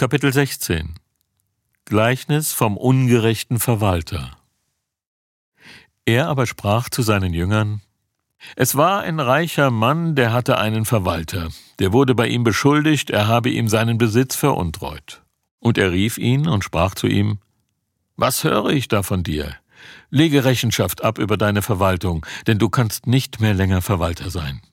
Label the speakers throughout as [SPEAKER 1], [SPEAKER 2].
[SPEAKER 1] Kapitel 16 Gleichnis vom ungerechten Verwalter. Er aber sprach zu seinen Jüngern: Es war ein reicher Mann, der hatte einen Verwalter. Der wurde bei ihm beschuldigt, er habe ihm seinen Besitz veruntreut. Und er rief ihn und sprach zu ihm: Was höre ich da von dir? Lege Rechenschaft ab über deine Verwaltung, denn du kannst nicht mehr länger Verwalter sein.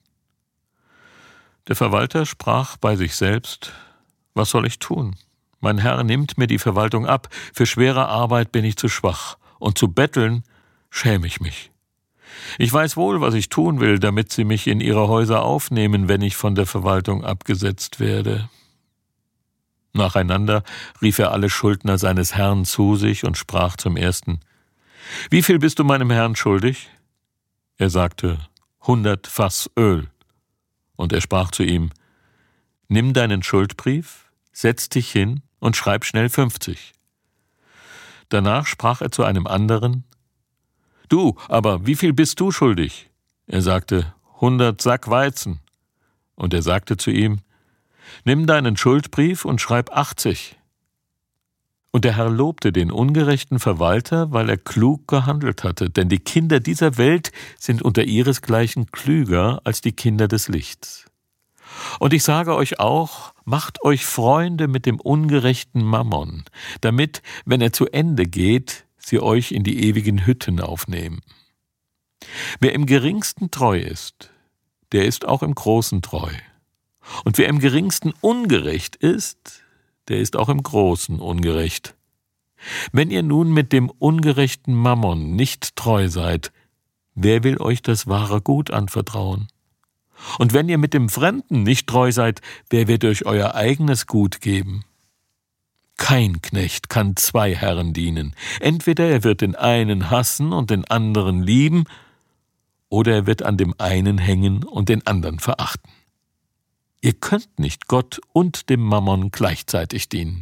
[SPEAKER 1] Der Verwalter sprach bei sich selbst: Was soll ich tun? Mein Herr nimmt mir die Verwaltung ab, für schwere Arbeit bin ich zu schwach, und zu betteln schäme ich mich. Ich weiß wohl, was ich tun will, damit sie mich in ihre Häuser aufnehmen, wenn ich von der Verwaltung abgesetzt werde. Nacheinander rief er alle Schuldner seines Herrn zu sich und sprach zum ersten: Wie viel bist du meinem Herrn schuldig? Er sagte: 100 Fass Öl. Und er sprach zu ihm: Nimm deinen Schuldbrief, setz dich hin und schreib schnell 50. Danach sprach er zu einem anderen: Du, aber wie viel bist du schuldig? Er sagte: 100 Sack Weizen. Und er sagte zu ihm: Nimm deinen Schuldbrief und schreib 80. Und der Herr lobte den ungerechten Verwalter, weil er klug gehandelt hatte, denn die Kinder dieser Welt sind unter ihresgleichen klüger als die Kinder des Lichts. Und ich sage euch auch, macht euch Freunde mit dem ungerechten Mammon, damit, wenn er zu Ende geht, sie euch in die ewigen Hütten aufnehmen. Wer im Geringsten treu ist, der ist auch im Großen treu. Und wer im Geringsten ungerecht ist, der ist auch im Großen ungerecht. Wenn ihr nun mit dem ungerechten Mammon nicht treu seid, wer will euch das wahre Gut anvertrauen? Und wenn ihr mit dem Fremden nicht treu seid, wer wird euch euer eigenes Gut geben? Kein Knecht kann 2 Herren dienen. Entweder er wird den einen hassen und den anderen lieben, oder er wird an dem einen hängen und den anderen verachten. Ihr könnt nicht Gott und dem Mammon gleichzeitig dienen.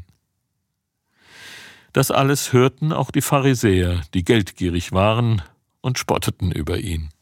[SPEAKER 1] Das alles hörten auch die Pharisäer, die geldgierig waren, und spotteten über ihn.